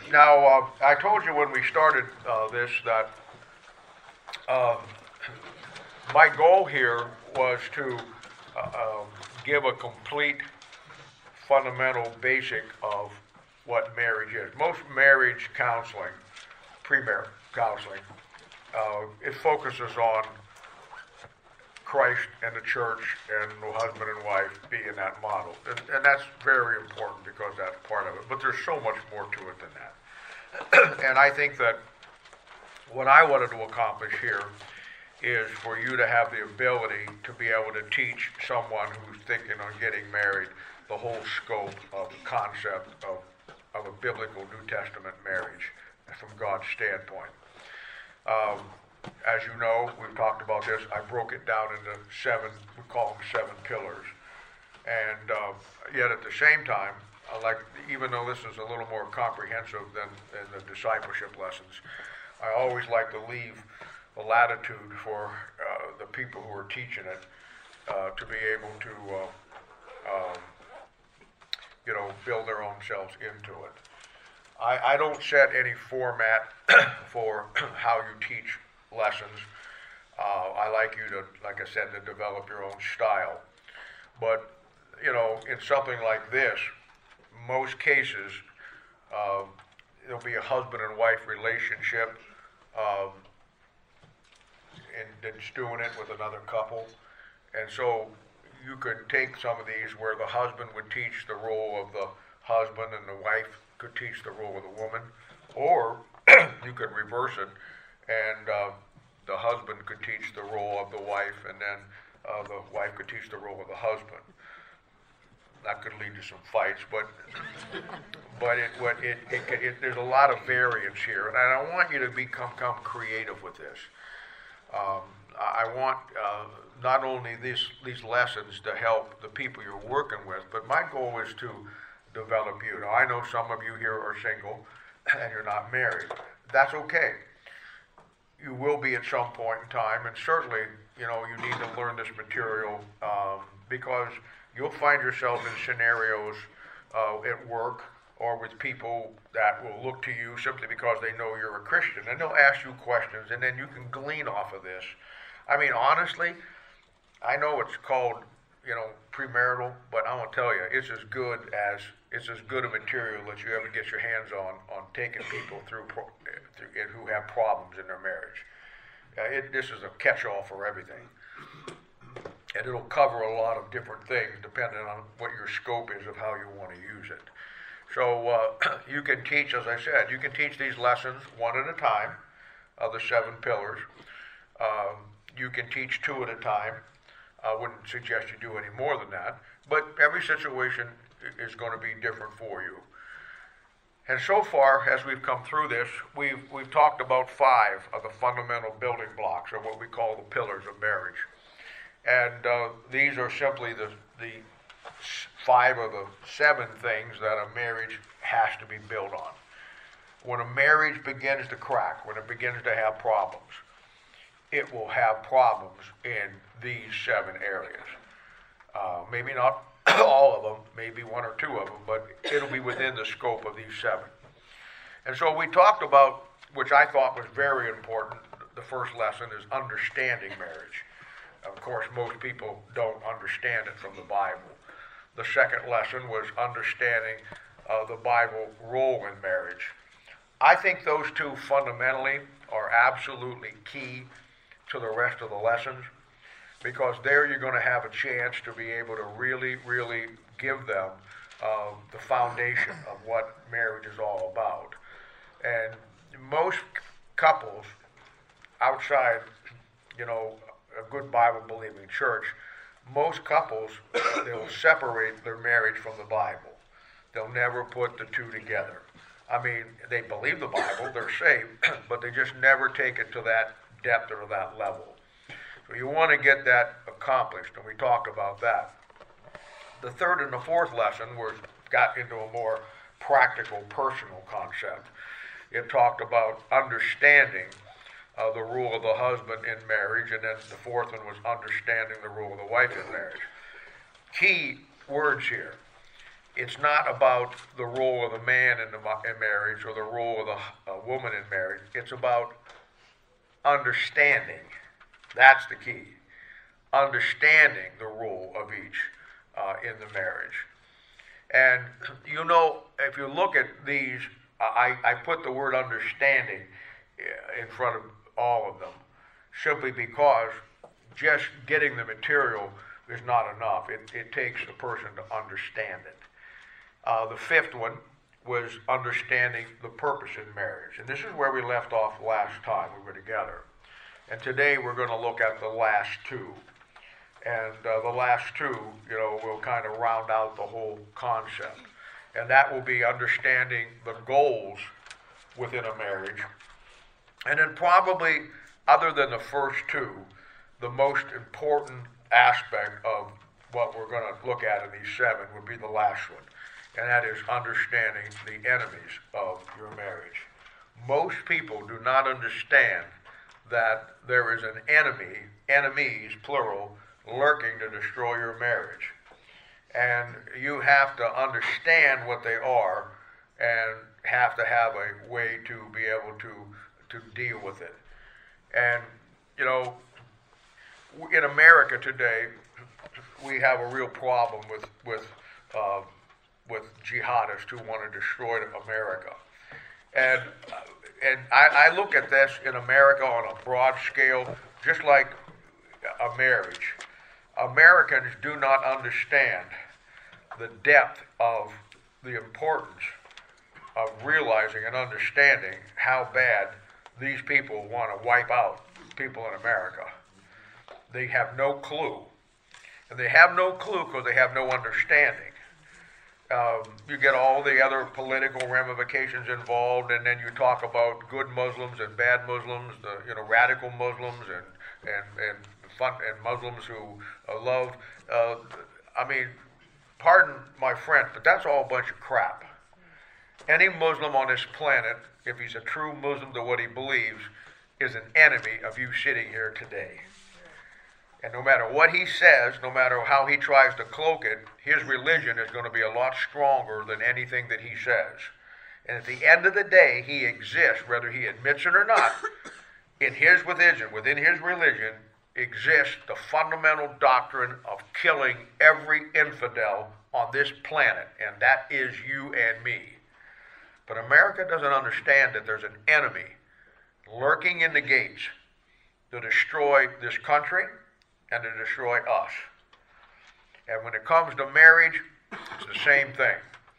Now, I told you when we started this that uh, my goal here was to give a complete, fundamental basic of what marriage is. Most marriage counseling, premarital counseling, it focuses on Christ and the church and the husband and wife being that model. And that's very important because that's part of it. But there's so much more to it than that. And I think that what I wanted to accomplish here is for you to have the ability to be able to teach someone who's thinking on getting married the whole scope of the concept of a biblical New Testament marriage from God's standpoint. As you know, we've talked about this. I broke it down into seven, we call them 7 pillars. And yet at the same time, even though this is a little more comprehensive than the discipleship lessons, I always like to leave the latitude for the people who are teaching it to be able to, build their own selves into it. I don't set any format for how you teach lessons. I like you to, like I said, to develop your own style. But, in something like this, most cases, there'll be a husband and wife relationship, and it's doing it with another couple. And so you could take some of these where the husband would teach the role of the husband and the wife could teach the role of the woman, or you could reverse it, and the husband could teach the role of the wife, and then the wife could teach the role of the husband. That could lead to some fights, but there's a lot of variance here, and I want you to become creative with this. I want not only these lessons to help the people you're working with, but my goal is to develop you. Now, I know some of you here are single and you're not married. That's okay. You will be at some point in time, and certainly, you need to learn this material because you'll find yourself in scenarios at work or with people that will look to you simply because they know you're a Christian, and they'll ask you questions, and then you can glean off of this. I mean, honestly, I know it's called, premarital, but I'm gonna tell you, it's as good a material that you ever get your hands on taking people through who have problems in their marriage. This is a catch-all for everything, and it'll cover a lot of different things depending on what your scope is of how you want to use it. So you can teach, as I said, you can teach these lessons one at a time of the 7 pillars. You can teach 2 at a time. I wouldn't suggest you do any more than that, but every situation is going to be different for you. And so far, as we've come through this, we've talked about 5 of the fundamental building blocks, or what we call the pillars of marriage. And these are simply the 5 of the 7 things that a marriage has to be built on. When a marriage begins to crack, when it begins to have problems, it will have problems in these 7 areas. Maybe not all of them, maybe 1 or 2 of them, but it'll be within the scope of these 7. And so we talked about, which I thought was very important, the first lesson is understanding marriage. Of course, most people don't understand it from the Bible. The second lesson was understanding the Bible role in marriage. I think those 2 fundamentally are absolutely key to the rest of the lessons, because there you're going to have a chance to be able to really, really give them the foundation of what marriage is all about. And most couples outside, a good Bible-believing church, most couples, they'll separate their marriage from the Bible. They'll never put the 2 together. I mean, they believe the Bible, they're saved, but they just never take it to that depth or that level. So you want to get that accomplished, and we talk about that. The third and the fourth lesson got into a more practical, personal concept. It talked about understanding the role of the husband in marriage, and then the fourth one was understanding the role of the wife in marriage. Key words here it's not about the role of the man in marriage or the role of the woman in marriage. It's about understanding. That's the key. Understanding the role of each in the marriage. And you know, if you look at these, I put the word understanding in front of all of them simply because just getting the material is not enough. It takes a person to understand it. The fifth one was understanding the purpose in marriage. And this is where we left off last time we were together. And today we're going to look at the last two. And the last two, you know, will kind of round out the whole concept. And that will be understanding the goals within a marriage. And then probably, other than the first two, the most important aspect of what we're going to look at in these seven would be the last one. And that is understanding the enemies of your marriage. Most people do not understand that there is an enemy, enemies, plural, lurking to destroy your marriage. And you have to understand what they are and have to have a way to be able to deal with it. And, you know, in America today, we have a real problem with jihadists who want to destroy America. And I look at this in America on a broad scale, just like a marriage. Americans do not understand the depth of the importance of realizing and understanding how bad these people want to wipe out people in America. They have no clue. And they have no clue because they have no understanding. You get all the other political ramifications involved, and then you talk about good Muslims and bad Muslims, radical Muslims and Muslims who love. Pardon my French, but that's all a bunch of crap. Any Muslim on this planet, if he's a true Muslim to what he believes, is an enemy of you sitting here today. And no matter what he says, no matter how he tries to cloak it, his religion is going to be a lot stronger than anything that he says. And at the end of the day, he exists, whether he admits it or not. In his religion, within his religion, exists the fundamental doctrine of killing every infidel on this planet, and that is you and me. But America doesn't understand that there's an enemy lurking in the gates to destroy this country and to destroy us. And when it comes to marriage, it's the same thing.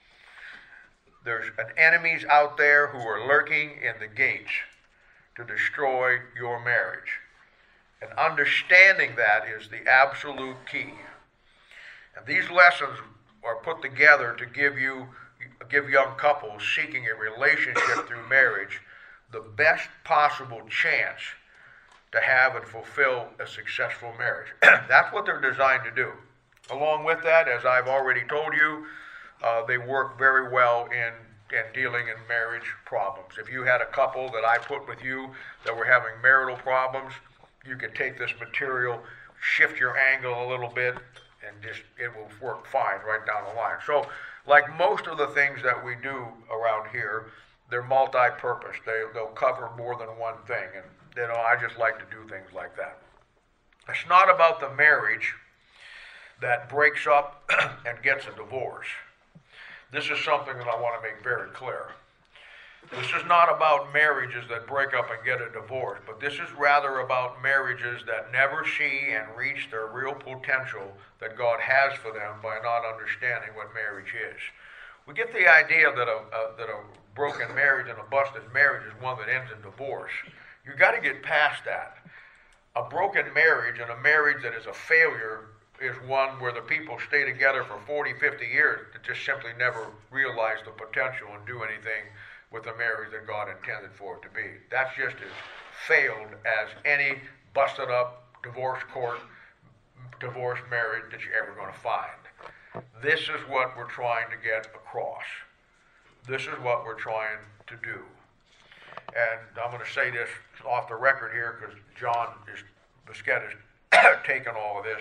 There's enemies out there who are lurking in the gates to destroy your marriage. And understanding that is the absolute key. And these lessons are put together to give young couples seeking a relationship through marriage the best possible chance to have and fulfill a successful marriage. That's what they're designed to do. Along with that, as I've already told you, they work very well in dealing in marriage problems. If you had a couple that I put with you that were having marital problems, you could take this material, shift your angle a little bit, and it will work fine right down the line. So, like most of the things that we do around here, they're multi-purpose. They'll cover more than one thing, and I just like to do things like that. It's not about the marriage that breaks up and gets a divorce. This is something that I want to make very clear. This is not about marriages that break up and get a divorce, but this is rather about marriages that never see and reach their real potential that God has for them by not understanding what marriage is. We get the idea that a broken marriage and a busted marriage is one that ends in divorce. You've got to get past that. A broken marriage and a marriage that is a failure is one where the people stay together for 40, 50 years that just simply never realize the potential and do anything with the marriage that God intended for it to be. That's just as failed as any busted up divorce court, divorce marriage that you're ever going to find. This is what we're trying to get across. This is what we're trying to do. And I'm going to say this off the record here because John Biskett has taken all of this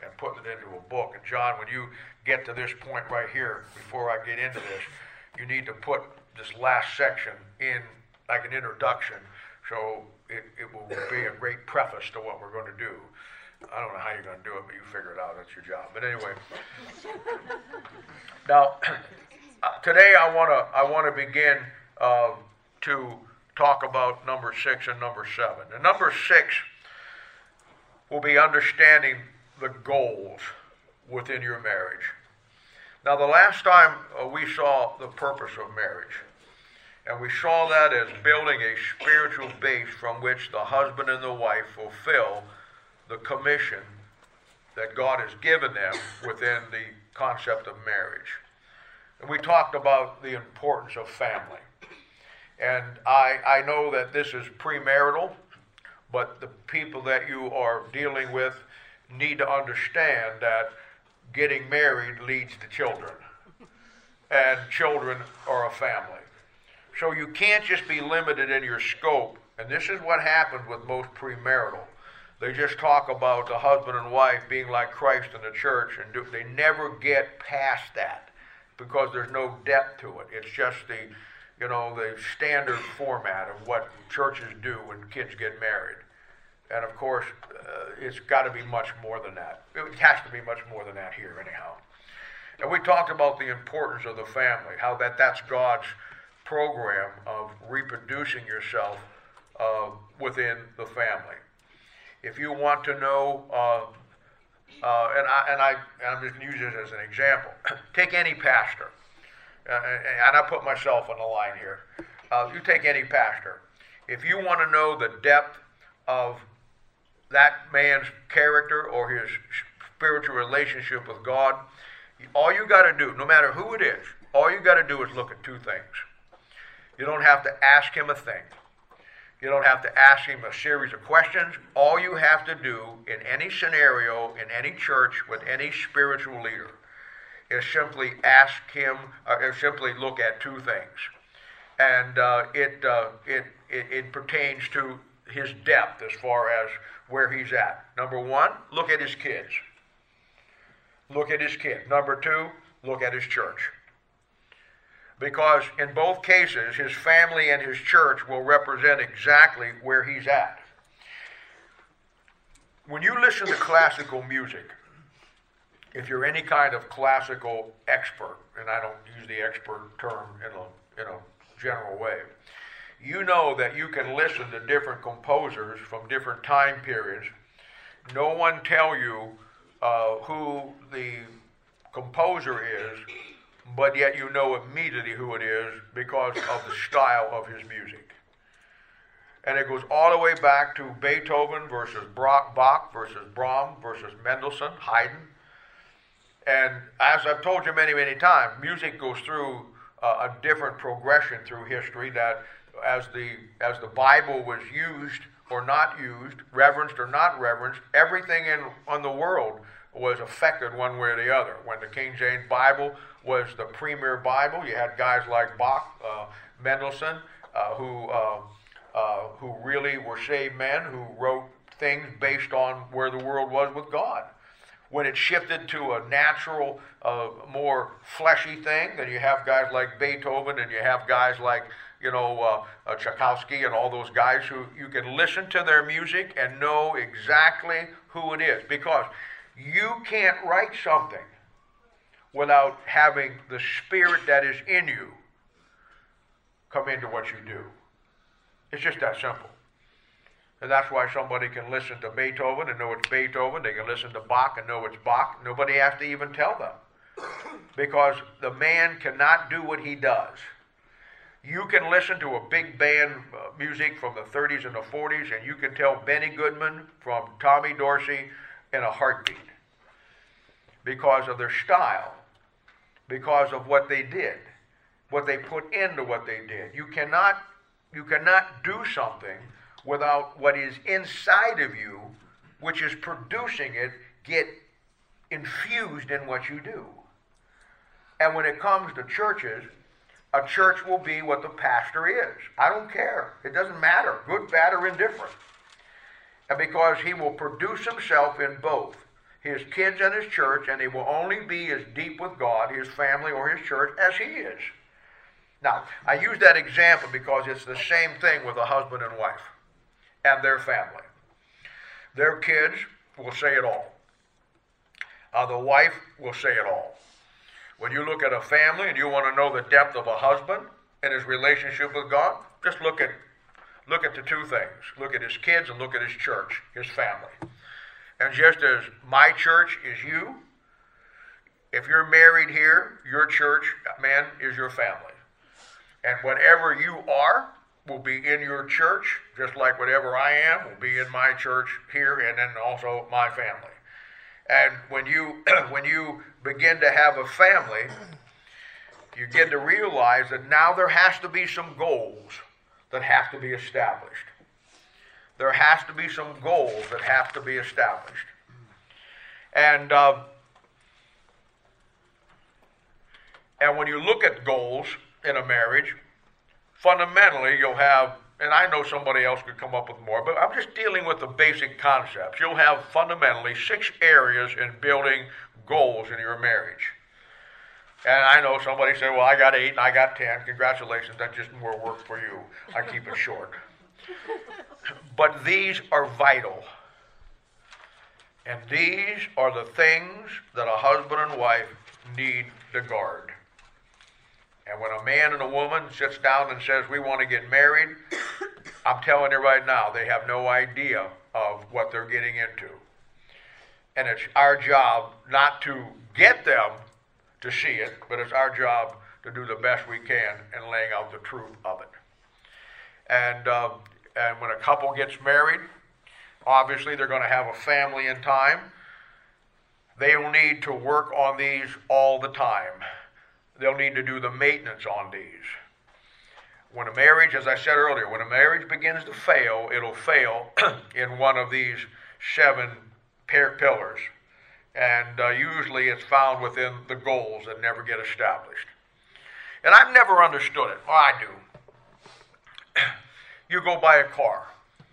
and putting it into a book. And John, when you get to this point right here, before I get into this, you need to put this last section in like an introduction, so it will be a great preface to what we're going to do. I don't know how you're going to do it, but you figure it out. That's your job. But anyway, now today I want to begin to talk about number 6 and number 7. And number 6 will be understanding the goals within your marriage. Now, the last time we saw the purpose of marriage, and we saw that as building a spiritual base from which the husband and the wife fulfill the commission that God has given them within the concept of marriage. And we talked about the importance of family. And I know that this is premarital, but the people that you are dealing with need to understand that getting married leads to children. And children are a family. So you can't just be limited in your scope. And this is what happens with most premarital. They just talk about the husband and wife being like Christ in the church, and they never get past that because there's no depth to it. It's just the standard format of what churches do when kids get married. And of course, it's got to be much more than that. It has to be much more than that here anyhow. And we talked about the importance of the family, how that's God's program of reproducing yourself within the family. If you want to know, I'm just going to use this as an example. Take any pastor, and I put myself on the line here. You take any pastor. If you want to know the depth of that man's character or his spiritual relationship with God, all you got to do, no matter who it is, all you got to do is look at 2 things. You don't have to ask him a thing. You don't have to ask him a series of questions. All you have to do in any scenario, in any church, with any spiritual leader, is simply ask him, or simply look at 2 things. And it pertains to his depth as far as where he's at. Number 1, look at his kids. Look at his kids. Number 2, look at his church. Because in both cases, his family and his church will represent exactly where he's at. When you listen to classical music, if you're any kind of classical expert, and I don't use the expert term in a general way, you know that you can listen to different composers from different time periods. No one tell you who the composer is, but yet you know immediately who it is because of the style of his music. And it goes all the way back to Beethoven versus Bach versus Brahms versus Mendelssohn, Haydn. And as I've told you many, many times, music goes through a different progression through history, that as the Bible was used or not used, reverenced or not reverenced, everything on the world was affected one way or the other. When the King James Bible was the premier Bible, you had guys like Bach, Mendelssohn, who really were saved men, who wrote things based on where the world was with God. When it shifted to a natural, more fleshy thing, then you have guys like Beethoven, and you have guys like Tchaikovsky and all those guys who you can listen to their music and know exactly who it is. Because you can't write something without having the spirit that is in you come into what you do. It's just that simple. And that's why somebody can listen to Beethoven and know it's Beethoven. They can listen to Bach and know it's Bach. Nobody has to even tell them. Because the man cannot do what he does. You can listen to a big band music from the 30s and the 40s, and you can tell Benny Goodman from Tommy Dorsey in a heartbeat. Because of their style. Because of what they did. What they put into what they did. You cannot do something without what is inside of you, which is producing it, get infused in what you do. And when it comes to churches, a church will be what the pastor is. I don't care. It doesn't matter, good, bad, or indifferent. And because he will produce himself in both. his kids and his church, and he will only be as deep with God, his family, or his church as he is. Now, I use that example because it's the same thing with a husband and wife and their family. Their kids will say it all. The wife will say it all. When you look at a family and you want to know the depth of a husband and his relationship with God, just look at the two things. Look at his kids and look at his church, his family. And just as my church is you, if you're married here, your church, man, is your family. And whatever you are will be in your church, just like whatever I am will be in my church here and then also my family. And when you begin to have a family, you get to realize that now there has to be some goals that have to be established. There has to be some goals that have to be established. And when you look at goals in a marriage, fundamentally you'll have, and I know somebody else could come up with more, but I'm just dealing with the basic concepts. You'll have fundamentally 6 areas in building goals in your marriage. And I know somebody said, well, I got 8 and I got 10. Congratulations, that's just more work for you. I keep it short. But these are vital. And these are the things that a husband and wife need to guard. And when a man and a woman sits down and says, we want to get married, I'm telling you right now, they have no idea of what they're getting into. And it's our job not to get them to see it, but it's our job to do the best we can in laying out the truth of it. And when a couple gets married, obviously they're going to have a family in time. They'll need to work on these all the time. They'll need to do the maintenance on these. When a marriage, as I said earlier, when a marriage begins to fail, it'll fail in one of these 7 pillars. And usually it's found within the goals that never get established. And I've never understood it. Well, I do. You go buy a car.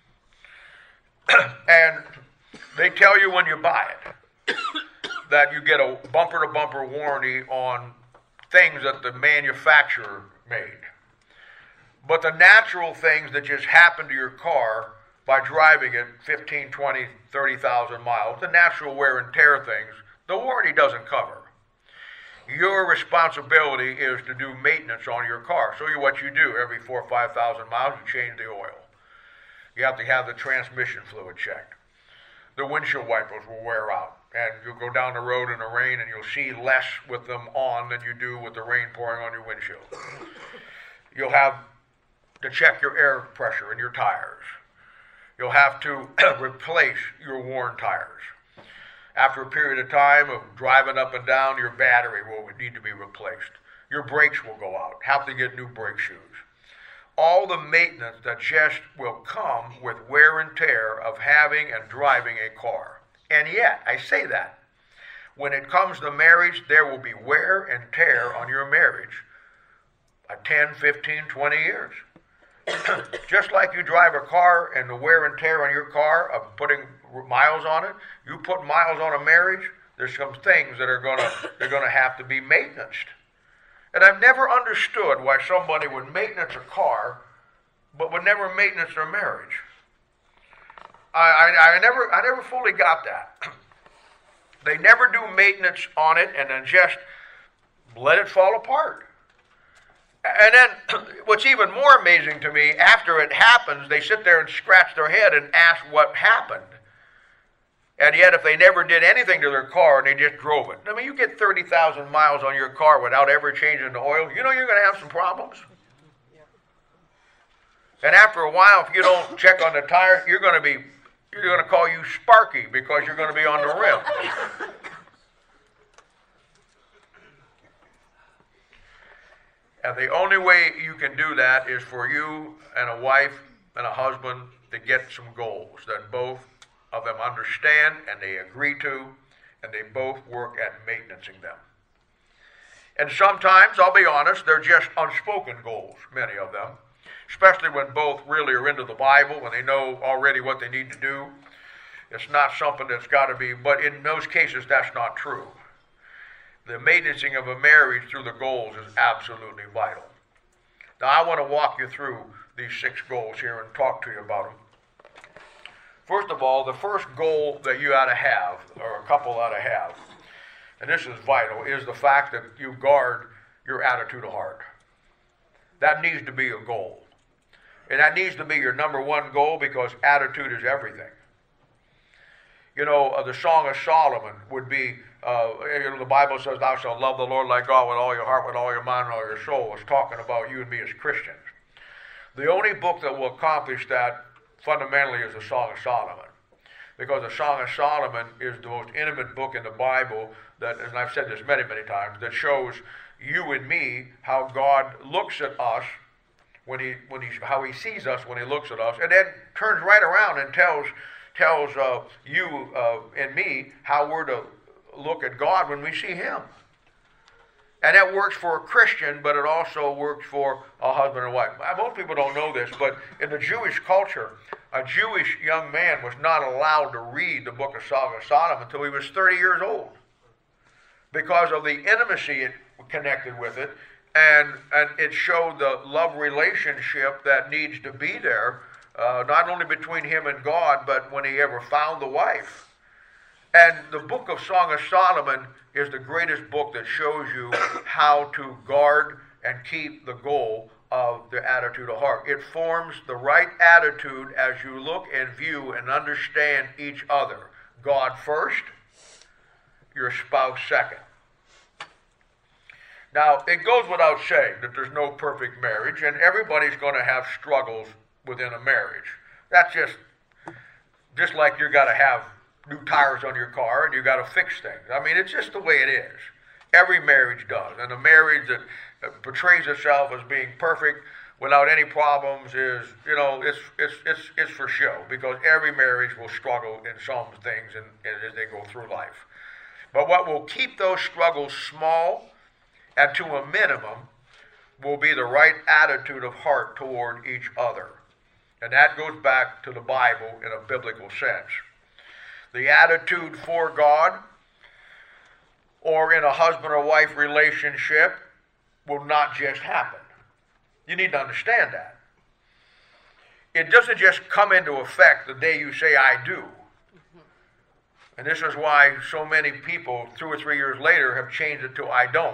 And they tell you when you buy it that you get a bumper-to-bumper warranty on things that the manufacturer made. But the natural things that just happen to your car by driving it 15, 20, 30,000 miles, the natural wear and tear things, the warranty doesn't cover. Your responsibility is to do maintenance on your car. So what you do, every 4,000 or 5,000 miles, you change the oil. You have to have the transmission fluid checked. The windshield wipers will wear out. And you'll go down the road in the rain and you'll see less with them on than you do with the rain pouring on your windshield. You'll have to check your air pressure in your tires. You'll have to replace your worn tires. After a period of time of driving up and down, your battery will need to be replaced. Your brakes will go out. Have to get new brake shoes. All the maintenance that just will come with wear and tear of having and driving a car. And yet, I say that, when it comes to marriage, there will be wear and tear on your marriage. 10, 15, 20 years. Just like you drive a car and the wear and tear on your car of putting miles on it, you put miles on a marriage, there's some things that are they're gonna have to be maintained. And I've never understood why somebody would maintenance a car, but would never maintenance their marriage. I never fully got that. They never do maintenance on it and then just let it fall apart. And then what's even more amazing to me, after it happens, they sit there and scratch their head and ask what happened. And yet if they never did anything to their car and they just drove it. I mean, you get 30,000 miles on your car without ever changing the oil, you know you're going to have some problems. And after a while, if you don't check on the tires, you're going to call you Sparky because you're going to be on the rim. And the only way you can do that is for you and a wife and a husband to get some goals that both of them understand and they agree to, and they both work at maintaining them. And sometimes, I'll be honest, they're just unspoken goals, many of them, especially when both really are into the Bible and they know already what they need to do. It's not something that's got to be, but in most cases, that's not true. The maintaining of a marriage through the goals is absolutely vital. Now, I want to walk you through these 6 goals here and talk to you about them. First of all, the first goal that you ought to have, or a couple ought to have, and this is vital, is the fact that you guard your attitude of heart. That needs to be a goal. And that needs to be your number one goal, because attitude is everything. You know, the Song of Solomon would be, the Bible says, thou shalt love the Lord thy God with all your heart, with all your mind, and all your soul. It's talking about you and me as Christians. The only book that will accomplish that fundamentally is the Song of Solomon. Because the Song of Solomon is the most intimate book in the Bible that, and I've said this many, many times, that shows you and me how God looks at us how he sees us when he looks at us, and then turns right around and tells you and me how we're to look at God when we see him. And that works for a Christian, but it also works for a husband and wife. Most people don't know this, but in the Jewish culture, a Jewish young man was not allowed to read the book of Song of Solomon until he was 30 years old, because of the intimacy it connected with it, and it showed the love relationship that needs to be there, not only between him and God, but when he ever found the wife. And the book of Song of Solomon is the greatest book that shows you how to guard and keep the goal of the attitude of heart. It forms the right attitude as you look and view and understand each other. God first, your spouse second. Now, it goes without saying that there's no perfect marriage, and everybody's going to have struggles within a marriage. That's just like you got to have new tires on your car and you got to fix things. I mean, it's just the way it is. Every marriage does. And a marriage that portrays itself as being perfect without any problems is, it's for show, because every marriage will struggle in some things as they go through life. But what will keep those struggles small and to a minimum will be the right attitude of heart toward each other. And that goes back to the Bible in a biblical sense. The attitude for God, or in a husband or wife relationship, will not just happen. You need to understand that. It doesn't just come into effect the day you say, I do. And this is why so many people, 2 or 3 years later, have changed it to I don't.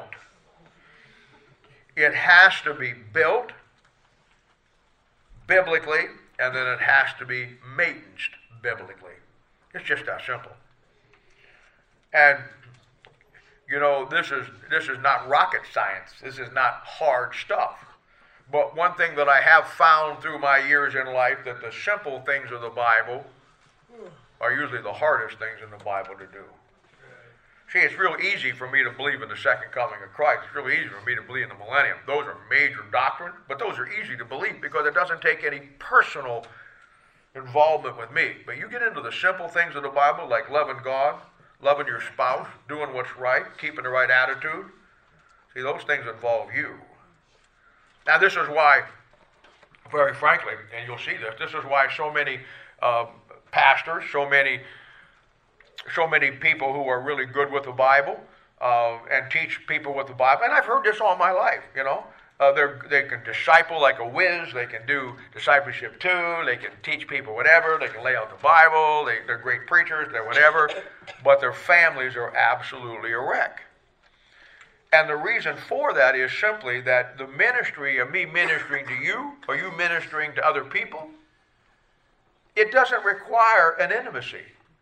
It has to be built biblically, and then it has to be maintained biblically. It's just that simple. And, this is not rocket science. This is not hard stuff. But one thing that I have found through my years in life, that the simple things of the Bible are usually the hardest things in the Bible to do. See, it's real easy for me to believe in the second coming of Christ. It's real easy for me to believe in the millennium. Those are major doctrines, but those are easy to believe because it doesn't take any personal involvement with me. But you get into the simple things of the Bible, like loving God, loving your spouse, doing what's right, keeping the right attitude. See, those things involve you. Now, this is why, very frankly, and you'll see this is why so many pastors, so many people who are really good with the Bible and teach people with the Bible, and I've heard this all my life, they can disciple like a whiz, they can do discipleship too, they can teach people whatever, they can lay out the Bible, they're great preachers, they're whatever, but their families are absolutely a wreck. And the reason for that is simply that the ministry of me ministering to you, or you ministering to other people, it doesn't require an intimacy.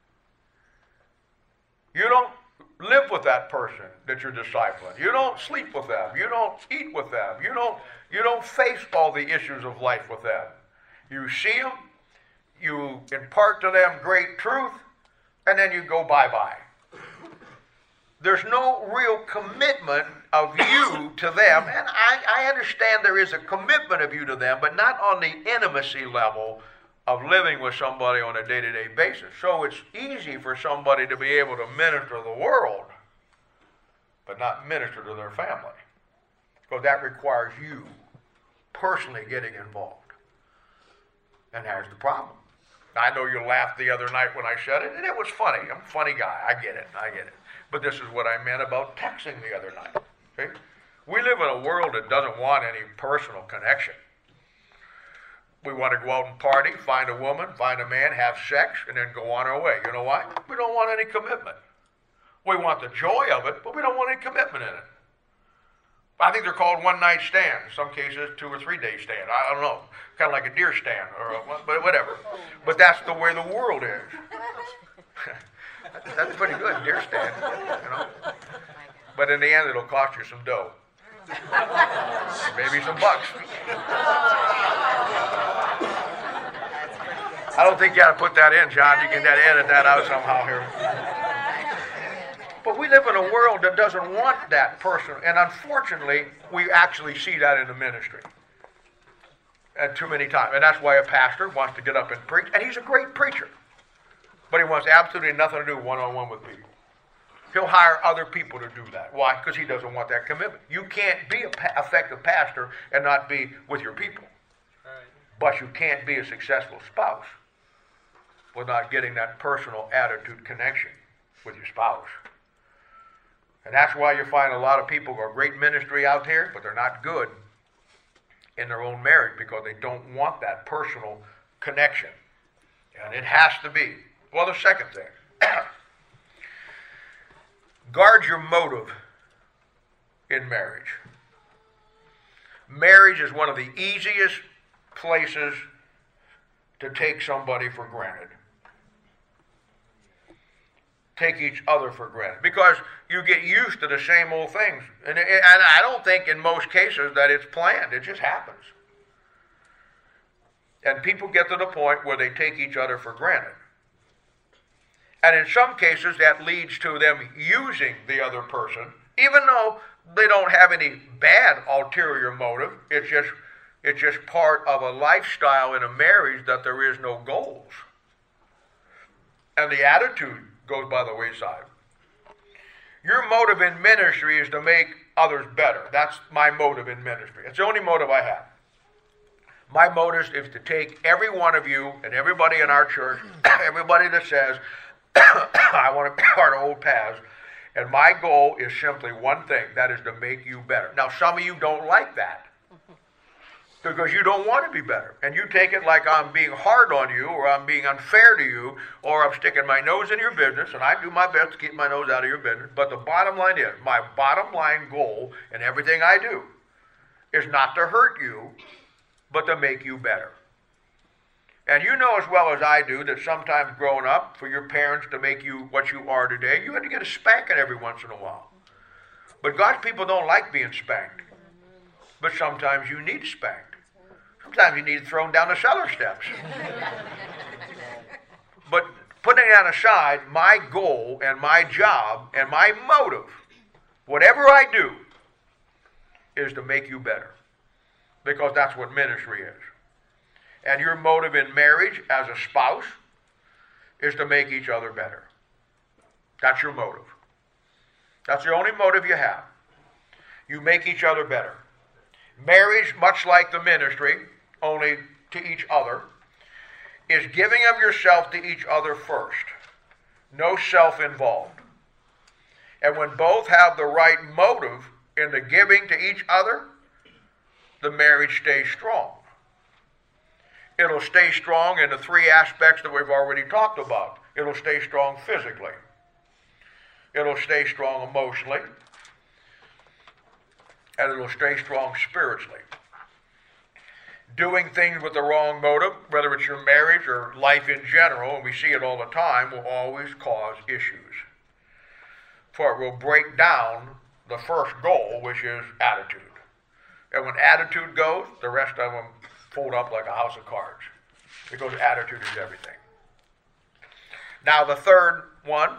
You don't live with that person that you're discipling. You don't sleep with them. You don't eat with them. You don't face all the issues of life with them. You see them, you impart to them great truth, and then you go bye-bye. There's no real commitment of you to them, and I understand there is a commitment of you to them, but not on the intimacy level of living with somebody on a day-to-day basis. So it's easy for somebody to be able to minister to the world, but not minister to their family, because that requires you personally getting involved. And there's the problem. I know you laughed the other night when I said it, and it was funny. I'm a funny guy. I get it. But this is what I meant about texting the other night. Okay? We live in a world that doesn't want any personal connection. We want to go out and party, find a woman, find a man, have sex, and then go on our way. You know why? We don't want any commitment. We want the joy of it, but we don't want any commitment in it. I think they're called one-night stands. In some cases, 2 or 3 day stand. I don't know. Kind of like a deer stand, but whatever. But that's the way the world is. That's pretty good, deer stand. You know. But in the end, it'll cost you some dough. Maybe some bucks. I don't think you got to put that in, John. You can edit that out somehow here. But we live in a world that doesn't want that person, and unfortunately, we actually see that in the ministry. And too many times. And that's why a pastor wants to get up and preach, and he's a great preacher. But he wants absolutely nothing to do one-on-one with people. He'll hire other people to do that. Why? Because he doesn't want that commitment. You can't be an effective pastor and not be with your people. Right. But you can't be a successful spouse without getting that personal attitude connection with your spouse. And that's why you find a lot of people who are great ministry out here, but they're not good in their own marriage because they don't want that personal connection. And it has to be. Well, the second thing, guard your motive in marriage. Marriage is one of the easiest places to take somebody for granted. Take each other for granted. Because you get used to the same old things. And I don't think in most cases that it's planned. It just happens. And people get to the point where they take each other for granted. And in some cases that leads to them using the other person, even though they don't have any bad ulterior motive. It's just part of a lifestyle in a marriage that there is no goals. And the attitude goes by the wayside. Your motive in ministry is to make others better. That's my motive in ministry. It's the only motive I have. My motive is to take every one of you and everybody in our church, everybody that says, I want to be part of Old Paths, and my goal is simply one thing, that is to make you better. Now, some of you don't like that because you don't want to be better, and you take it like I'm being hard on you, or I'm being unfair to you, or I'm sticking my nose in your business, and I do my best to keep my nose out of your business. But the bottom line is, my bottom line goal in everything I do is not to hurt you, but to make you better. And you know as well as I do that sometimes growing up, for your parents to make you what you are today, you had to get a spanking every once in a while. But God's people don't like being spanked. But sometimes you need spanked. Sometimes you need thrown down the cellar steps. But putting that aside, my goal and my job and my motive, whatever I do, is to make you better. Because that's what ministry is. And your motive in marriage as a spouse is to make each other better. That's your motive. That's the only motive you have. You make each other better. Marriage, much like the ministry, only to each other, is giving of yourself to each other first. No self involved. And when both have the right motive in the giving to each other, the marriage stays strong. It'll stay strong in the three aspects that we've already talked about. It'll stay strong physically. It'll stay strong emotionally. And it'll stay strong spiritually. Doing things with the wrong motive, whether it's your marriage or life in general, and we see it all the time, will always cause issues. For it will break down the first goal, which is attitude. And when attitude goes, the rest of them fold up like a house of cards. Because attitude is everything. Now the third one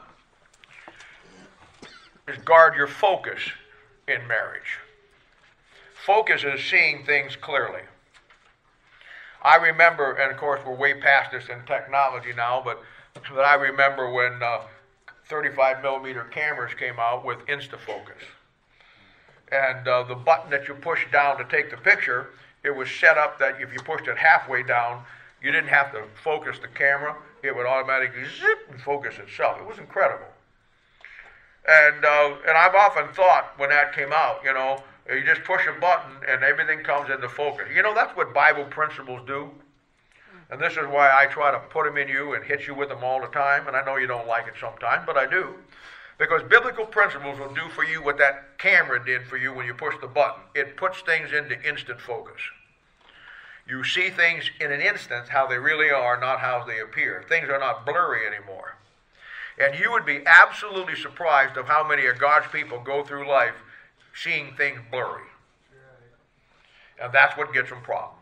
is guard your focus in marriage. Focus is seeing things clearly. I remember, and of course we're way past this in technology now, but I remember when 35 millimeter cameras came out with InstaFocus. And the button that you push down to take the picture, it was set up that if you pushed it halfway down, You didn't have to focus the camera. It would automatically zip and focus itself. It was incredible. And I've often thought when that came out, you just push a button and everything comes into focus. That's what Bible principles do. And this is why I try to put them in you and hit you with them all the time. And I know you don't like it sometimes, but I do. Because biblical principles will do for you what that camera did for you when you push the button. It puts things into instant focus. You see things in an instant how they really are, not how they appear. Things are not blurry anymore. And you would be absolutely surprised of how many of God's people go through life seeing things blurry. And that's what gets them problems.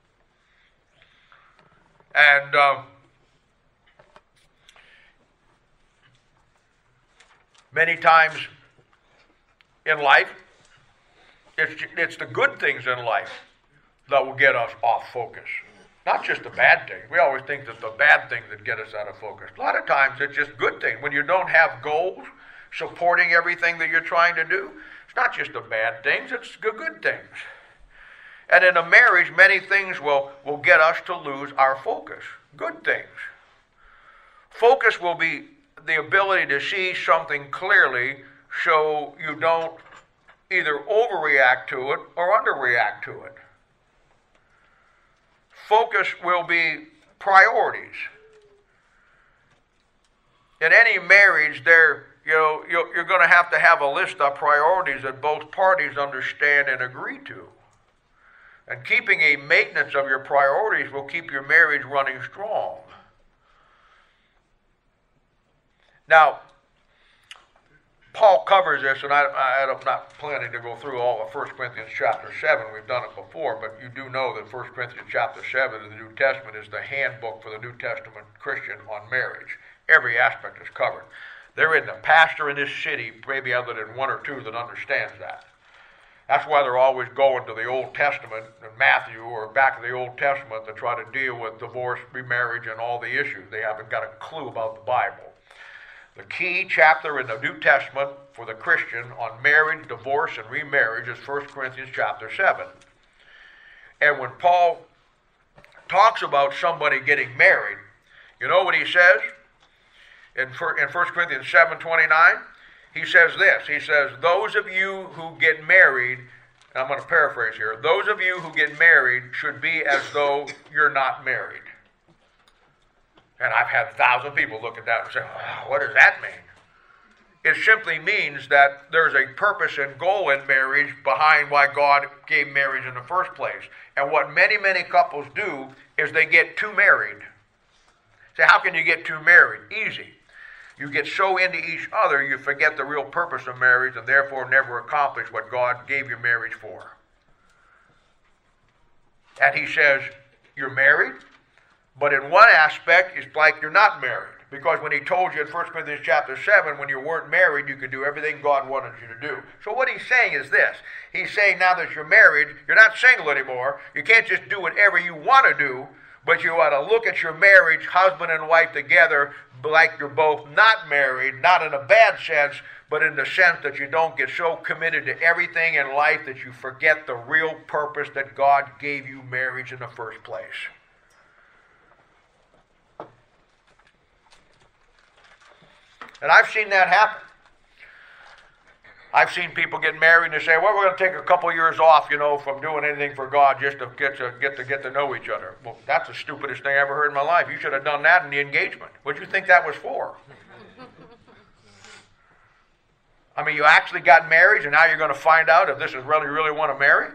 And many times in life, it's the good things in life that will get us off focus. Not just the bad things. We always think that the bad things that get us out of focus. A lot of times it's just good things. When you don't have goals supporting everything that you're trying to do, it's not just the bad things, it's the good things. And in a marriage, many things will get us to lose our focus. Good things. Focus will be the ability to see something clearly so you don't either overreact to it or underreact to it. Focus will be priorities. In any marriage, you're going to have a list of priorities that both parties understand and agree to. And keeping a maintenance of your priorities will keep your marriage running strong. Now, Paul covers this, and I'm not planning to go through all of 1 Corinthians chapter 7. We've done it before, but you do know that 1 Corinthians chapter 7 in the New Testament is the handbook for the New Testament Christian on marriage. Every aspect is covered. There isn't a pastor in this city, maybe other than one or two, that understands that. That's why they're always going to the Old Testament and Matthew or back to the Old Testament to try to deal with divorce, remarriage, and all the issues. They haven't got a clue about the Bible. The key chapter in the New Testament for the Christian on marriage, divorce, and remarriage is 1 Corinthians chapter 7. And when Paul talks about somebody getting married, you know what he says? In 1 Corinthians 7:29, he says this. He says, those of you who get married, and I'm going to paraphrase here, those of you who get married should be as though you're not married. And I've had 1,000 people look at that and say, oh, what does that mean? It simply means that there's a purpose and goal in marriage behind why God gave marriage in the first place. And what many, many couples do is they get too married. Say, how can you get too married? Easy. You get so into each other, you forget the real purpose of marriage and therefore never accomplish what God gave you marriage for. And he says, you're married? But in one aspect, it's like you're not married. Because when he told you in 1 Corinthians chapter 7, when you weren't married, you could do everything God wanted you to do. So what he's saying is this. He's saying now that you're married, you're not single anymore. You can't just do whatever you want to do, but you ought to look at your marriage, husband and wife together, like you're both not married, not in a bad sense, but in the sense that you don't get so committed to everything in life that you forget the real purpose that God gave you marriage in the first place. And I've seen that happen. I've seen people get married and they say, well, we're going to take a couple years off, from doing anything for God just to get to know each other. Well, that's the stupidest thing I ever heard in my life. You should have done that in the engagement. What do you think that was for? I mean, you actually got married and now you're going to find out if this is really, really want to marry?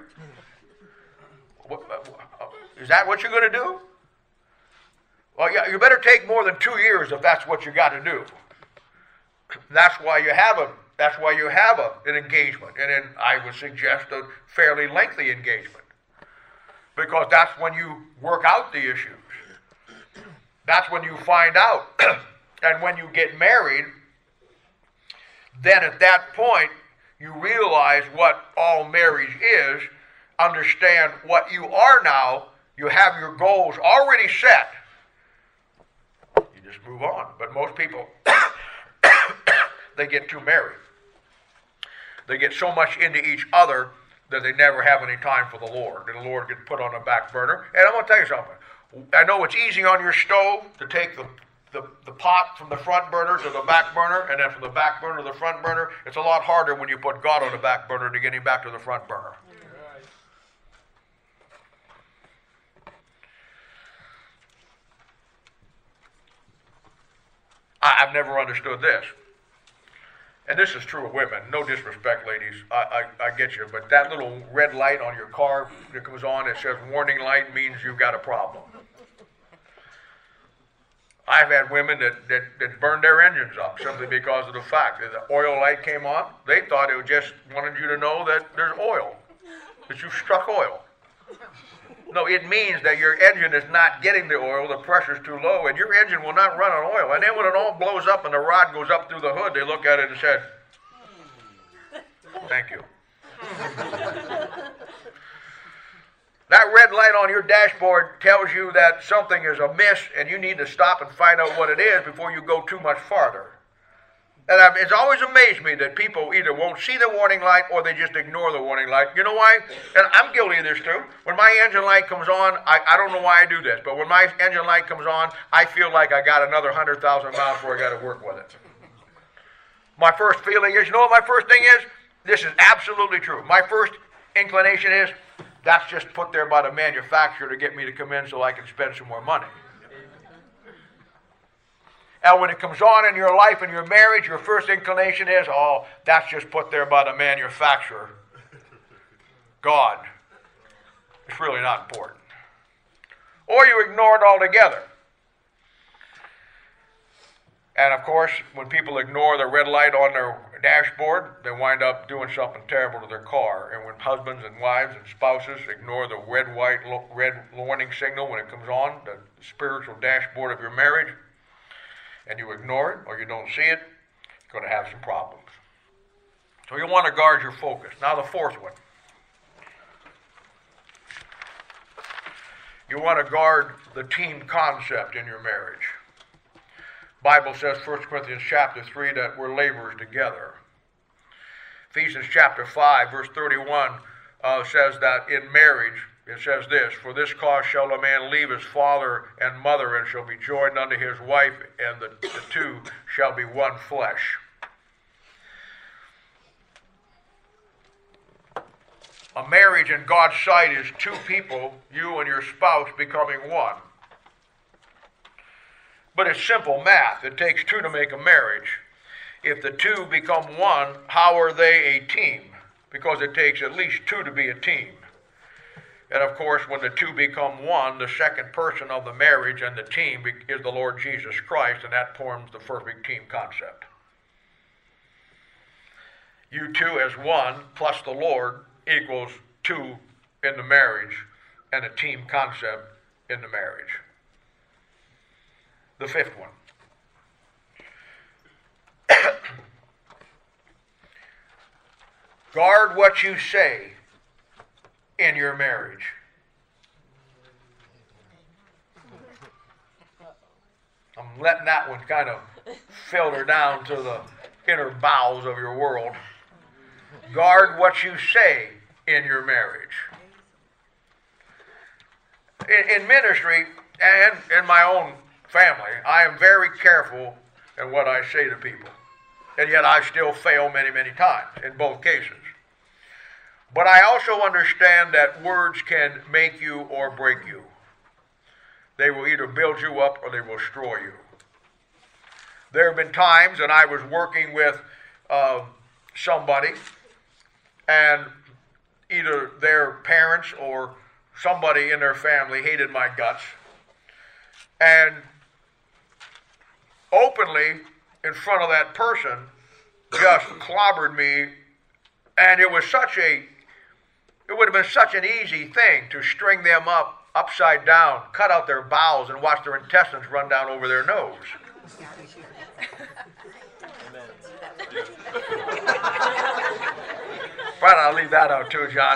Is that what you're going to do? Well, yeah, you better take more than 2 years if that's what you got to do. That's why you have an engagement, and then I would suggest a fairly lengthy engagement, because that's when you work out the issues. That's when you find out, and when you get married, then at that point you realize what all marriage is, understand what you are now. You have your goals already set. You just move on. But most people. They get too married. They get so much into each other that they never have any time for the Lord. And the Lord gets put on the back burner. And I'm going to tell you something. I know it's easy on your stove to take the pot from the front burner to the back burner, and then from the back burner to the front burner. It's a lot harder when you put God on the back burner to get him back to the front burner. I've never understood this. And this is true of women. No disrespect, ladies. I get you. But that little red light on your car that comes on, it says warning light, means you've got a problem. I've had women that burned their engines up simply because of the fact that the oil light came on. They thought it just wanted you to know that there's oil, that you've struck oil. No, it means that your engine is not getting the oil, the pressure's too low, and your engine will not run on oil. And then when it all blows up and the rod goes up through the hood, they look at it and said, thank you. That red light on your dashboard tells you that something is amiss and you need to stop and find out what it is before you go too much farther. And it's always amazed me that people either won't see the warning light or they just ignore the warning light. You know why? And I'm guilty of this too. When my engine light comes on, I don't know why I do this, but when my engine light comes on, I feel like I got another 100,000 miles before I got to work with it. My first feeling is, you know what my first thing is? This is absolutely true. My first inclination is, that's just put there by the manufacturer to get me to come in so I can spend some more money. And when it comes on in your life and your marriage, your first inclination is, oh, that's just put there by the manufacturer. God. It's really not important. Or you ignore it altogether. And of course, when people ignore the red light on their dashboard, they wind up doing something terrible to their car. And when husbands and wives and spouses ignore the red warning signal when it comes on, the spiritual dashboard of your marriage, and you ignore it or you don't see it, you're going to have some problems. So you want to guard your focus. Now the fourth one. You want to guard the team concept in your marriage. Bible says, 1 Corinthians chapter 3, that we're laborers together. Ephesians chapter 5, verse 31 says that in marriage, it says this, for this cause shall a man leave his father and mother, and shall be joined unto his wife, and the two shall be one flesh. A marriage in God's sight is two people, you and your spouse, becoming one. But it's simple math. It takes two to make a marriage. If the two become one, how are they a team? Because it takes at least two to be a team. And of course, when the two become one, the second person of the marriage and the team is the Lord Jesus Christ, and that forms the perfect team concept. You two as one plus the Lord equals two in the marriage, and a team concept in the marriage. The fifth one. Guard what you say in your marriage. I'm letting that one kind of filter down to the inner bowels of your world. Guard what you say in your marriage. In ministry and in my own family, I am very careful in what I say to people. And yet I still fail many, many times in both cases. But I also understand that words can make you or break you. They will either build you up or they will destroy you. There have been times when I was working with somebody, and either their parents or somebody in their family hated my guts, and openly in front of that person just clobbered me, and it would have been such an easy thing to string them up upside down, cut out their bowels, and watch their intestines run down over their nose. Right, I'll leave that out too, John.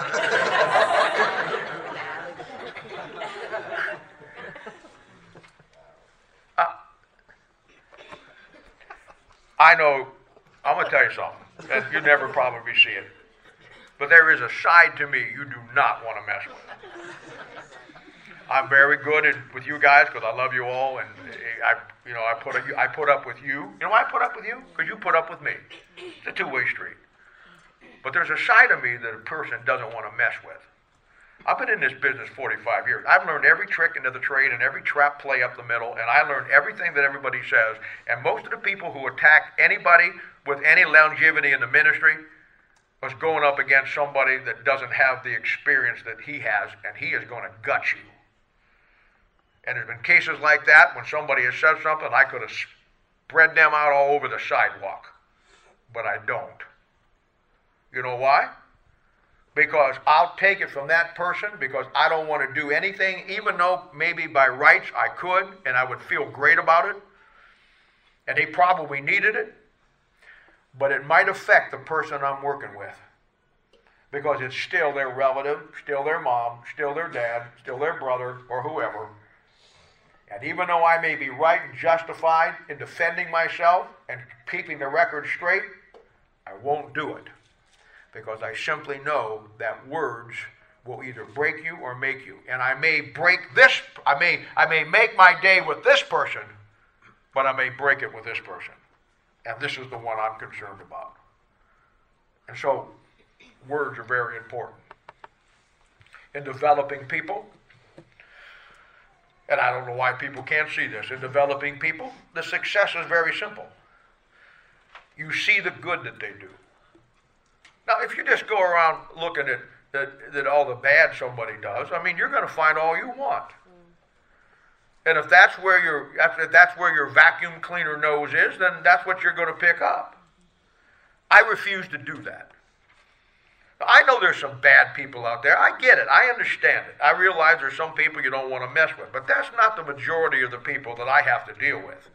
I know, I'm going to tell you something, and you never probably see it, but there is a side to me you do not want to mess with. I'm very good with you guys because I love you all, and I put up with you. You know why I put up with you? Because you put up with me. It's a two-way street. But there's a side of me that a person doesn't want to mess with. I've been in this business 45 years. I've learned every trick into the trade and every trap play up the middle, and I learned everything that everybody says. And most of the people who attack anybody with any longevity in the ministry was going up against somebody that doesn't have the experience that he has, and he is going to gut you. And there's been cases like that when somebody has said something, I could have spread them out all over the sidewalk, but I don't. You know why? Because I'll take it from that person because I don't want to do anything, even though maybe by rights I could and I would feel great about it, and they probably needed it, but it might affect the person I'm working with because it's still their relative, still their mom, still their dad, still their brother, or whoever. And even though I may be right and justified in defending myself and keeping the record straight, I won't do it. Because I simply know that words will either break you or make you. And I may break this, I may make my day with this person, but I may break it with this person. And this is the one I'm concerned about. And so, words are very important. In developing people, and I don't know why people can't see this, in developing people, the success is very simple. You see the good that they do. Now, if you just go around looking at all the bad somebody does, I mean, you're going to find all you want. And if that's where your vacuum cleaner nose is, then that's what you're going to pick up. I refuse to do that. I know there's some bad people out there. I get it. I understand it. I realize there's some people you don't want to mess with. But that's not the majority of the people that I have to deal with.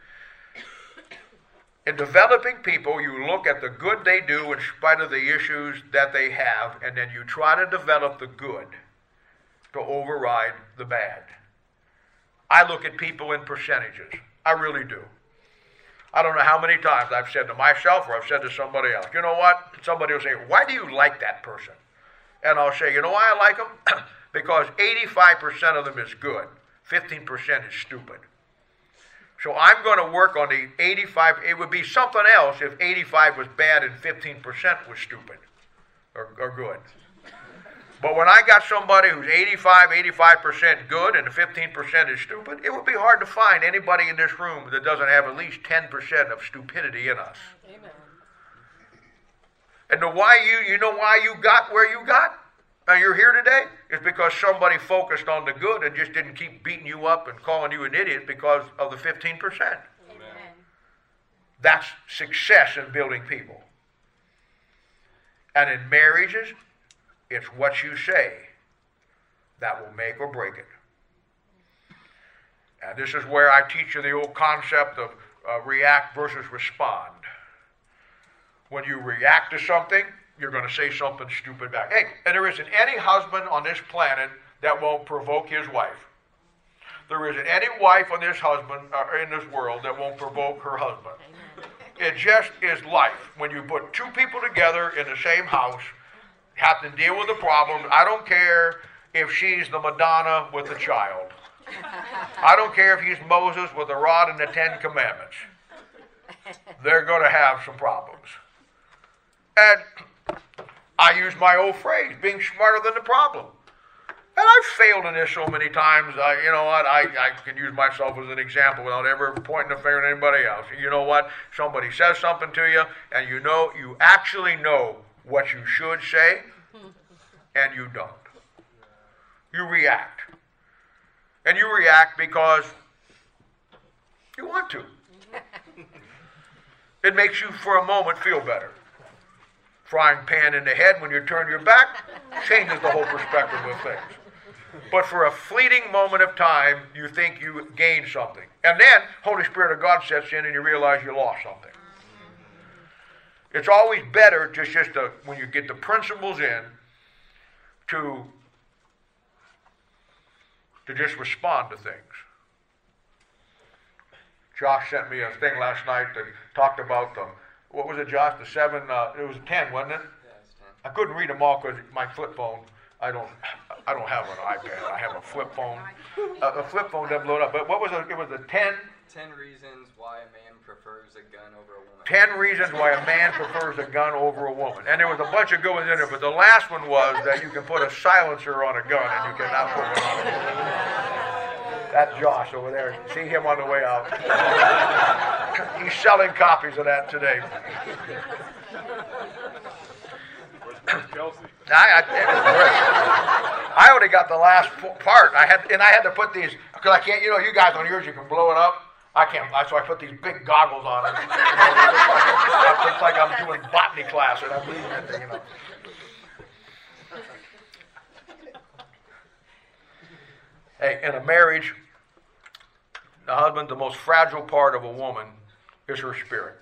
In developing people, you look at the good they do in spite of the issues that they have, and then you try to develop the good to override the bad. I look at people in percentages. I really do. I don't know how many times I've said to myself or I've said to somebody else, you know what? Somebody will say, why do you like that person? And I'll say, you know why I like them? Because 85% of them is good. 15% is stupid. So I'm going to work on the 85. It would be something else if 85 was bad and 15% was stupid or good. But when I got somebody who's 85% good and the 15% is stupid, it would be hard to find anybody in this room that doesn't have at least 10% of stupidity in us. Amen. And you know why you got where you got? Now you're here today? It's because somebody focused on the good and just didn't keep beating you up and calling you an idiot because of the 15%. Amen. That's success in building people. And in marriages, it's what you say that will make or break it. And this is where I teach you the old concept of react versus respond. When you react to something, you're going to say something stupid back. Hey, and there isn't any husband on this planet that won't provoke his wife. There isn't any wife on this husband in this world that won't provoke her husband. It just is life. When you put two people together in the same house, have to deal with the problem. I don't care if she's the Madonna with the child. I don't care if he's Moses with the rod and the 10 Commandments. They're going to have some problems. And I use my old phrase, being smarter than the problem. And I've failed in this so many times. You know what? I can use myself as an example without ever pointing the finger at anybody else. You know what? Somebody says something to you, and you actually know what you should say, and you don't. You react. And you react because you want to. It makes you, for a moment, feel better. Frying pan in the head when you turn your back changes the whole perspective of things. But for a fleeting moment of time, you think you gained something. And then, Holy Spirit of God sets in and you realize you lost something. It's always better just to, when you get the principles in, to just respond to things. Josh sent me a thing last night that talked about what was it, Josh? The 7, it was 10, wasn't it? Yeah, it's 10. I couldn't read them all because my flip phone, I don't have an iPad. I have a flip phone. A flip phone doesn't load up. But what was it? It was the 10 reasons why a man prefers a gun over a woman. 10 reasons why a man prefers a gun over a woman. And there was a bunch of good ones in there, but the last one was that you can put a silencer on a gun and you cannot put one on a woman. That's Josh over there. See him on the way out. He's selling copies of that today. Kelsey. I only got the last part. I had to put these, because I can't, you guys on yours, you can blow it up. I can't, so I put these big goggles on it. It looks like I'm doing botany class and I'm reading that thing, Hey, in a marriage, the husband, the most fragile part of a woman is her spirit.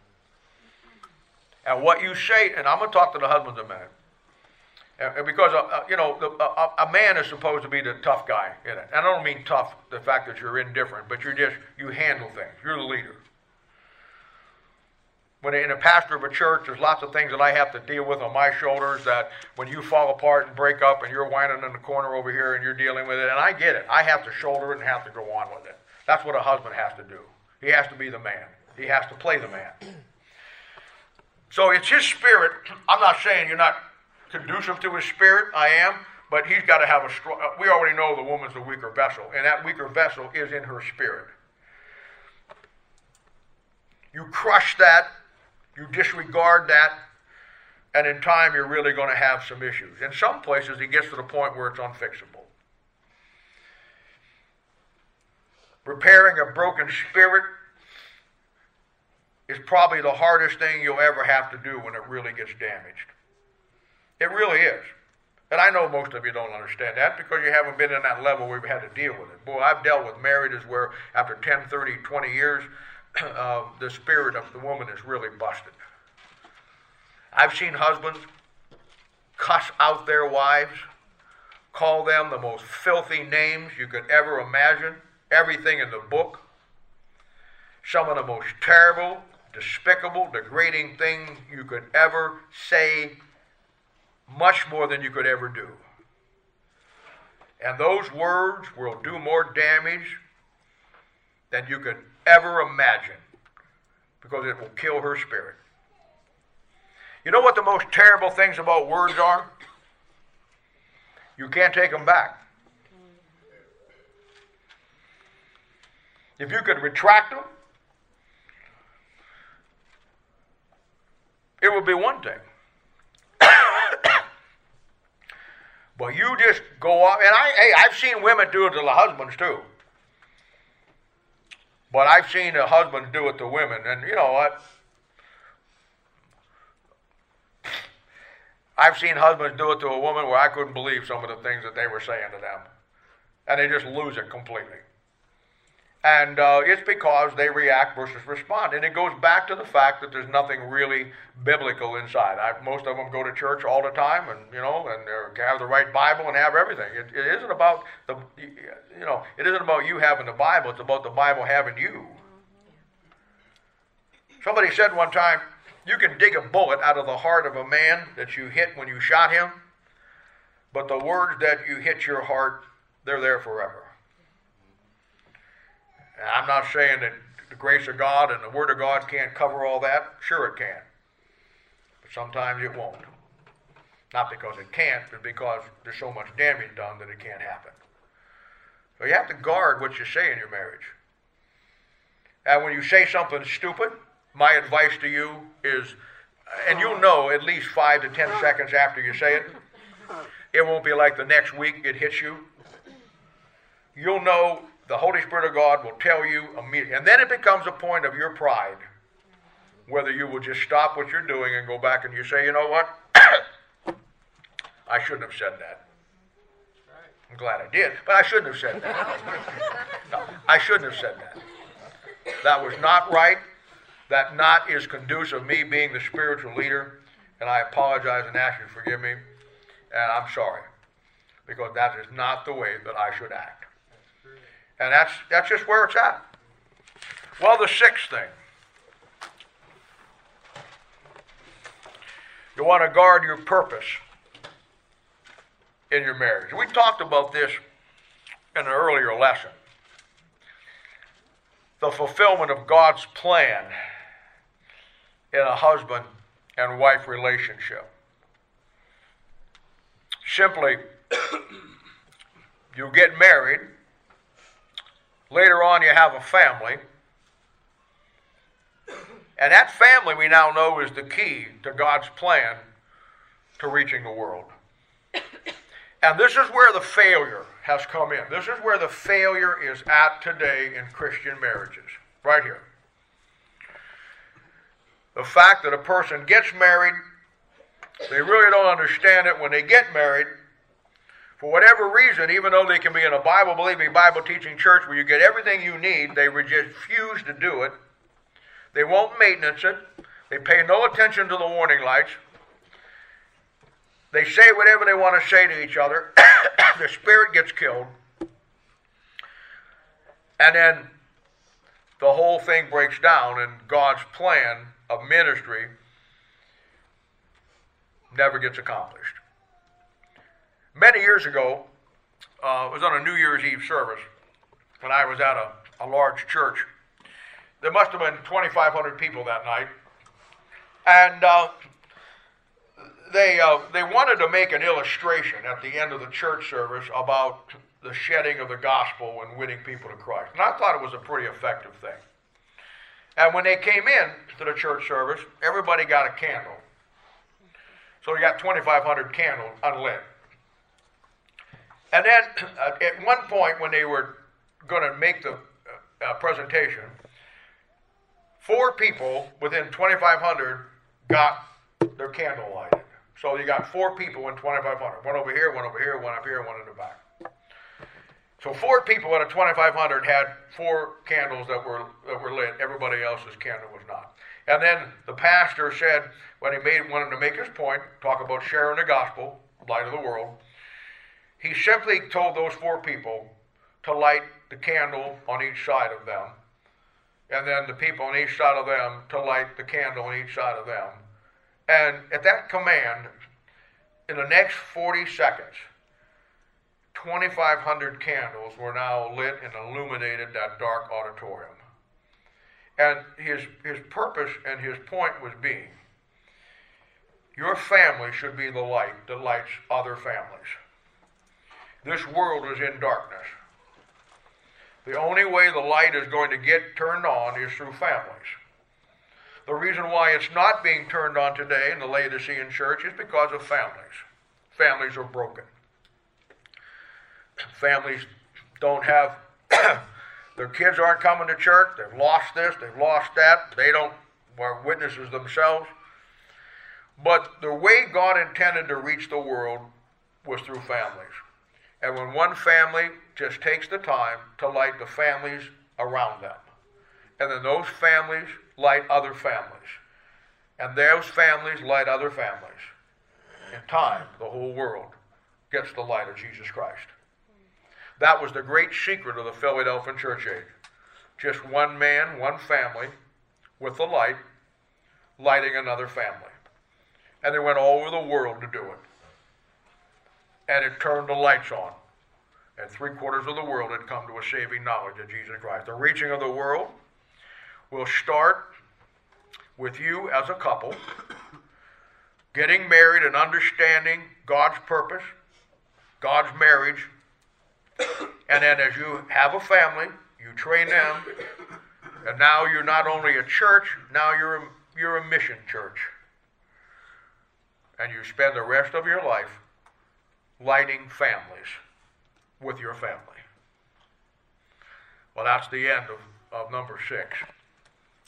And what you say, and I'm going to talk to the husbands in a minute, and because a man is supposed to be the tough guy in it. And I don't mean tough, the fact that you're indifferent, but you handle things. You're the leader. When in a pastor of a church, there's lots of things that I have to deal with on my shoulders. That when you fall apart and break up, and you're whining in the corner over here, and you're dealing with it, and I get it. I have to shoulder it and have to go on with it. That's what a husband has to do. He has to be the man. He has to play the man. So it's his spirit. I'm not saying you're not conducive to his spirit. I am. But he's got to have a strong... We already know the woman's the weaker vessel. And that weaker vessel is in her spirit. You crush that. You disregard that. And in time, you're really going to have some issues. In some places, it gets to the point where it's unfixable. Repairing a broken spirit is probably the hardest thing you'll ever have to do when it really gets damaged. It really is. And I know most of you don't understand that because you haven't been in that level where you've had to deal with it. Boy, I've dealt with marriages where after 10, 30, 20 years, the spirit of the woman is really busted. I've seen husbands cuss out their wives, call them the most filthy names you could ever imagine, everything in the book. Some of the most terrible, despicable, degrading things you could ever say, much more than you could ever do. And those words will do more damage than you could ever imagine because it will kill her spirit. You know what the most terrible things about words are? You can't take them back. If you could retract them, it would be one thing. But you just go off, and I've seen women do it to the husbands too. But I've seen the husbands do it to women, and you know what? I've seen husbands do it to a woman where I couldn't believe some of the things that they were saying to them. And they just lose it completely. And it's because they react versus respond. And it goes back to the fact that there's nothing really biblical inside. Most of them go to church all the time, and they have the right Bible and have everything. It isn't about it isn't about you having the Bible. It's about the Bible having you. Somebody said one time, you can dig a bullet out of the heart of a man that you hit when you shot him, but the words that you hit your heart, they're there forever. And I'm not saying that the grace of God and the Word of God can't cover all that. Sure it can. But sometimes it won't. Not because it can't, but because there's so much damage done that it can't happen. So you have to guard what you say in your marriage. And when you say something stupid, my advice to you is, and you'll know at least 5 to 10 seconds after you say it, it won't be like the next week it hits you. You'll know. The Holy Spirit of God will tell you immediately. And then it becomes a point of your pride, whether you will just stop what you're doing and go back and you say, you know what? I shouldn't have said that. I'm glad I did, but I shouldn't have said that. No, I shouldn't have said that. That was not right. That not is conducive of me being the spiritual leader, and I apologize and ask you to forgive me, and I'm sorry, because that is not the way that I should act. And that's just where it's at. Well, the sixth thing. You want to guard your purpose. in your marriage. We talked about this in an earlier lesson. The fulfillment of God's plan in a husband and wife relationship. Simply, you get married, later on you have a family, and that family we now know is the key to God's plan to reaching the world. And this is where the failure has come in. This is where the failure is at today in Christian marriages. Right here. The fact that a person gets married, they really don't understand it when they get married. For whatever reason, even though they can be in a Bible-believing, Bible-teaching church where you get everything you need, they refuse to do it. They won't maintenance it. They pay no attention to the warning lights. They say whatever they want to say to each other. Their spirit gets killed. And then the whole thing breaks down, and God's plan of ministry never gets accomplished. Many years ago, it was on a New Year's Eve service, and I was at a large church. There must have been 2,500 people that night. And they wanted to make an illustration at the end of the church service about the shedding of the gospel and winning people to Christ. And I thought it was a pretty effective thing. And when they came in to the church service, everybody got a candle. So we got 2,500 candles unlit. And then at one point when they were going to make the presentation, 4 people within 2,500 got their candle lighted. So you got 4 people in 2,500. One over here, one up here, one in the back. So 4 people out of 2,500 had 4 candles that were lit. Everybody else's candle was not. And then the pastor said, when he wanted to make his point, talk about sharing the gospel, light of the world, he simply told those 4 people to light the candle on each side of them, and then the people on each side of them to light the candle on each side of them. And at that command, in the next 40 seconds, 2,500 candles were now lit and illuminated that dark auditorium. And his purpose and his point was being, your family should be the light that lights other families. This world is in darkness. The only way the light is going to get turned on is through families. The reason why it's not being turned on today in the Laodicean church is because of families. Families are broken. Families don't have, their kids aren't coming to church, they've lost this, they've lost that, they are witnesses themselves. But the way God intended to reach the world was through families. And when one family just takes the time to light the families around them, and then those families light other families, and those families light other families, in time, the whole world gets the light of Jesus Christ. That was the great secret of the Philadelphian church age. Just one man, one family, with the light, lighting another family. And they went all over the world to do it. And it turned the lights on. And 3/4 of the world had come to a saving knowledge of Jesus Christ. The reaching of the world will start with you as a couple, getting married and understanding God's purpose, God's marriage, and then as you have a family, you train them, and now you're not only a church, now you're a mission church. And you spend the rest of your life lighting families with your family. Well, that's the end of number 6.